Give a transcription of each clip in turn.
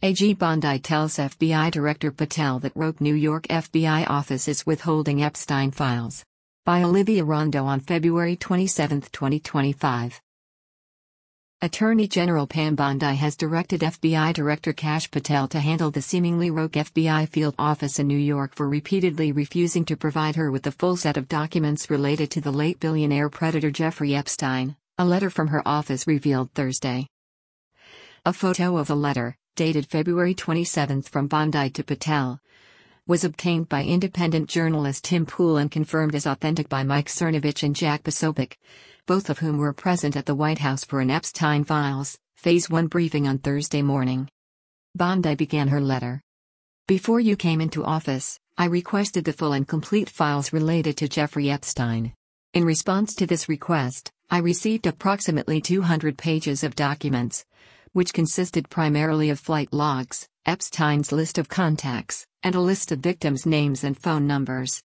AG Bondi tells FBI Director Patel that Roque New York FBI office is withholding Epstein files. By Olivia Rondo on February 27, 2025. Attorney General Pam Bondi has directed FBI Director Kash Patel to handle the seemingly rogue FBI field office in New York for repeatedly refusing to provide her with the full set of documents related to the late billionaire predator Jeffrey Epstein, a letter from her office revealed Thursday. A photo of the letter, dated February 27 from Bondi to Patel, was obtained by independent journalist Tim Pool and confirmed as authentic by Mike Cernovich and Jack Posobiec, both of whom were present at the White House for an Epstein Files, Phase 1 briefing on Thursday morning. Bondi began her letter. Before you came into office, I requested the full and complete files related to Jeffrey Epstein. In response to this request, I received approximately 200 pages of documents, which consisted primarily of flight logs, Epstein's list of contacts, and a list of victims' names and phone numbers.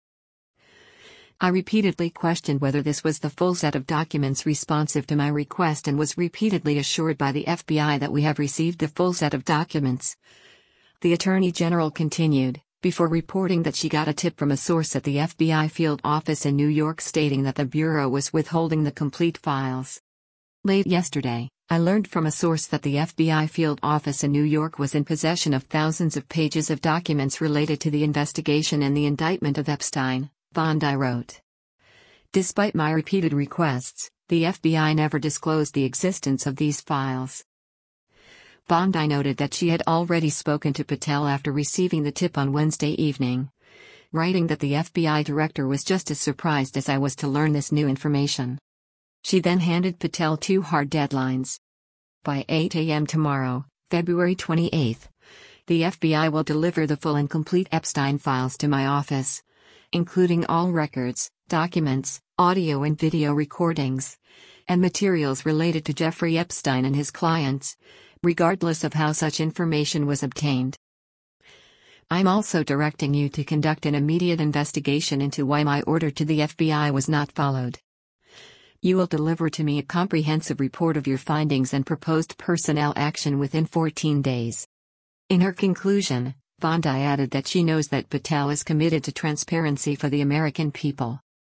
I repeatedly questioned whether this was the full set of documents responsive to my request and was repeatedly assured by the FBI that we have received the full set of documents. The Attorney General continued, before reporting that she got a tip from a source at the FBI field office in New York stating that the Bureau was withholding the complete files. Late yesterday, I learned from a source that the FBI field office in New York was in possession of thousands of pages of documents related to the investigation and the indictment of Epstein, Bondi wrote. Despite my repeated requests, the FBI never disclosed the existence of these files. Bondi noted that she had already spoken to Patel after receiving the tip on Wednesday evening, writing that the FBI director was just as surprised as I was to learn this new information. She then handed Patel two hard deadlines. By 8 a.m. tomorrow, February 28, the FBI will deliver the full and complete Epstein files to my office, including all records, documents, audio and video recordings, and materials related to Jeffrey Epstein and his clients, regardless of how such information was obtained. I'm also directing you to conduct an immediate investigation into why my order to the FBI was not followed. You will deliver to me a comprehensive report of your findings and proposed personnel action within 14 days. In her conclusion, Bondi added that she knows that Patel is committed to transparency for the American people.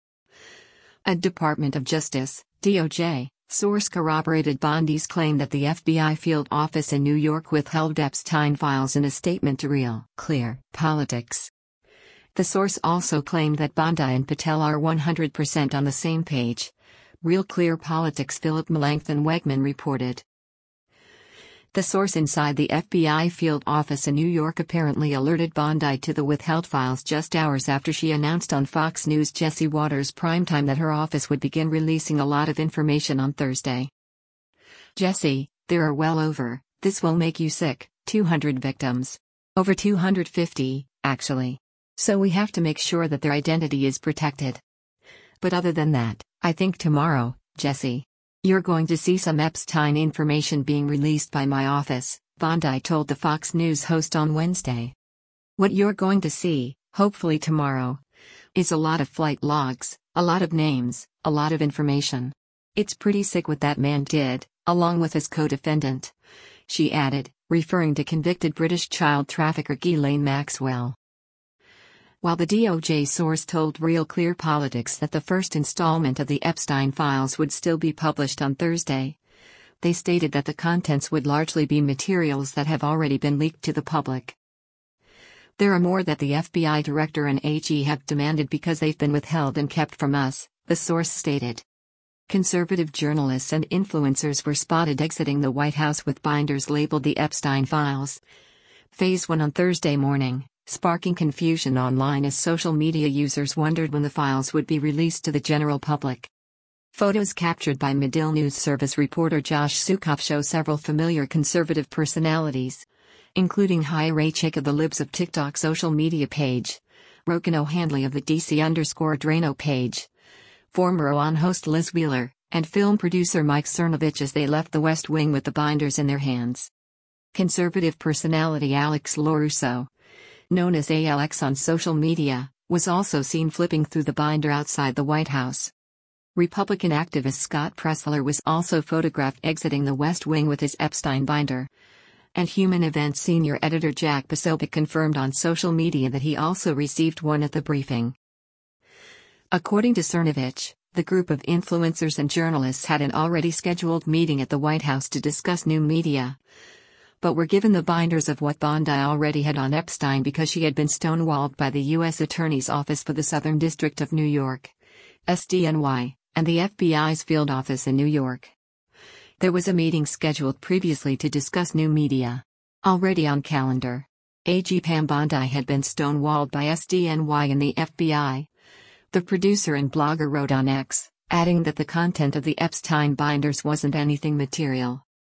A Department of Justice, DOJ, source corroborated Bondi's claim that the FBI field office in New York withheld Epstein files in a statement to Real Clear Politics. The source also claimed that Bondi and Patel are 100% on the same page. Real Clear Politics' Philip Melanchthon Wegman reported. The source inside the FBI field office in New York apparently alerted Bondi to the withheld files just hours after she announced on Fox News' Jesse Watters primetime that her office would begin releasing a lot of information on Thursday. Jesse, there are well over, this will make you sick, 200 victims. Over 250, actually. So we have to make sure that their identity is protected. But other than that, I think tomorrow, Jesse, you're going to see some Epstein information being released by my office, Bondi told the Fox News host on Wednesday. What you're going to see, hopefully tomorrow, is a lot of flight logs, a lot of names, a lot of information. It's pretty sick what that man did, along with his co-defendant, she added, referring to convicted British child trafficker Ghislaine Maxwell. While the DOJ source told Real Clear Politics that the first installment of the Epstein files would still be published on Thursday, they stated that the contents would largely be materials that have already been leaked to the public. There are more that the FBI director and AG have demanded because they've been withheld and kept from us, the source stated. Conservative journalists and influencers were spotted exiting the White House with binders labeled the Epstein files. Phase 1 on Thursday morning, sparking confusion online as social media users wondered when the files would be released to the general public. Photos captured by Medill News Service reporter Josh Sukoff show several familiar conservative personalities, including Ray Chick of the Libs of TikTok social media page, Roken O'Handley of the DC_Drano page, former OAN host Liz Wheeler, and film producer Mike Cernovich as they left the West Wing with the binders in their hands. Conservative personality Alex LaRusso, known as ALX on social media, was also seen flipping through the binder outside the White House. Republican activist Scott Presler was also photographed exiting the West Wing with his Epstein binder, And Human Events senior editor Jack Posobiec confirmed on social media that he also received one at the briefing. According to Cernovich, the group of influencers and journalists had an already scheduled meeting at the White House to discuss new media, but were given the binders of what Bondi already had on Epstein because she had been stonewalled by the U.S. Attorney's Office for the Southern District of New York, SDNY, and the FBI's field office in New York. There was a meeting scheduled previously to discuss new media. Already on calendar. AG Pam Bondi had been stonewalled by SDNY and the FBI. The producer and blogger wrote on X, adding that the content of the Epstein binders wasn't anything material.